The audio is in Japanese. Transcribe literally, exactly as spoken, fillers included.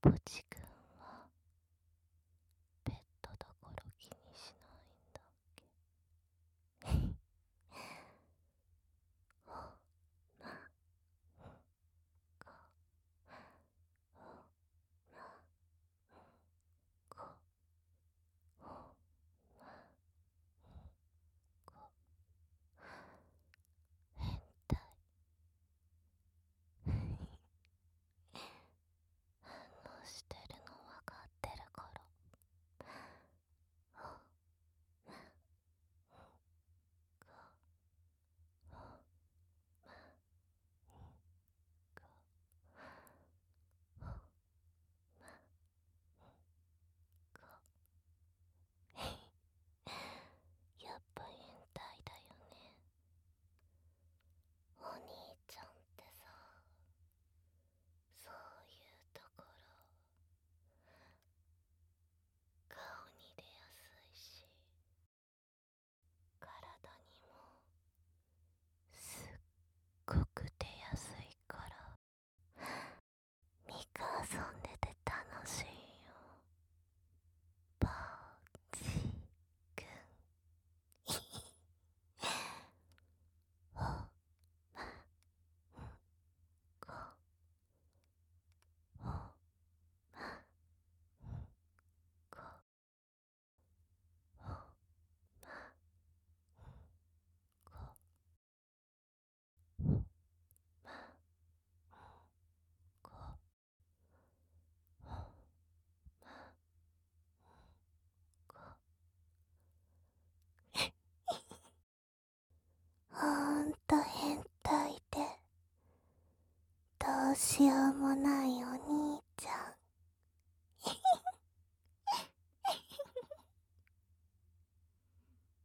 ポチ君はペットだから気にしないんだっけ。ほまかほまこほまこ変態。反応してるのわかってるから。ほまこほまこほまこやっぱ変態だよね。お兄ちゃんってさ、そういうところ顔に出やすいし、体にもすっごく出やすいから、ミカ遊んでて楽しいよ。ポチくん。ほまこほまこほまこほまこほまこほんと変態でどうしようもな